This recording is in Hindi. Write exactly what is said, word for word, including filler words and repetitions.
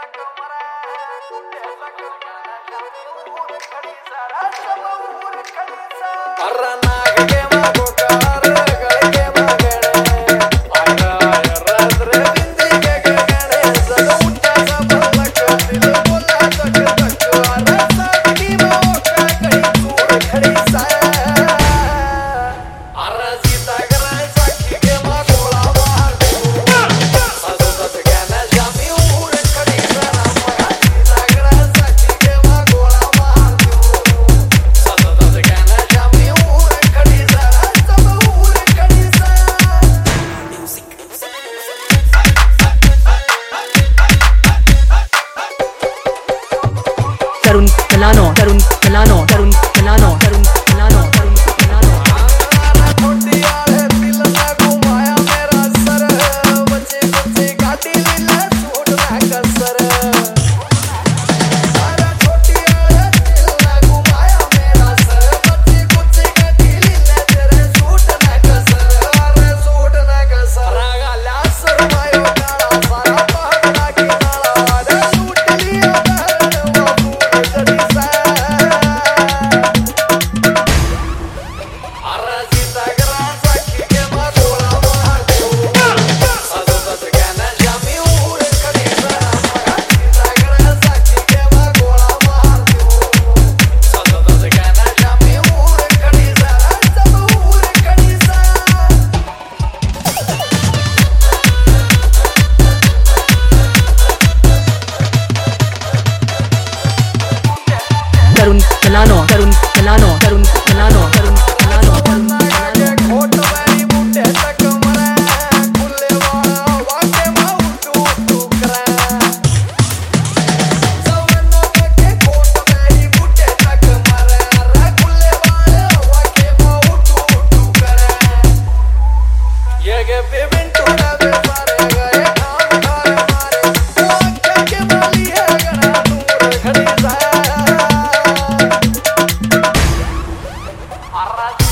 तरुण कलानो तरुण कलानो तरुण कलानो तरुण कलानो तरुण कलानो छोटी आले दिल ना घुमाया मेरा सर बच्चे बच्चे काटी लीला छोड़ ना कसर अरे छोटी आले दिल ना घुमाया मेरा सर बच्चे बच्चे काटी लीला तेरे छोड़ ना कसर अरे छोड़ ना कसर रागाला सरमायो काला सारा पहाड़ा की नाला अरे लूट लिया तरुण कलानो तरुण कलानो तरुण कलानो तरुण कलानो तरुण कलानो खोट वाली मुंडे तक मरे खुले वाला वाके माउटू टुकरा सवनो के खोट वाली मुंडे तक मरे अरे खुले वाला वाके माउटू टुकरा ये के पेमेंट थोड़ा बे सारे गए काम कर मारे वो आंखें के माली है गना दूर खड़ी सा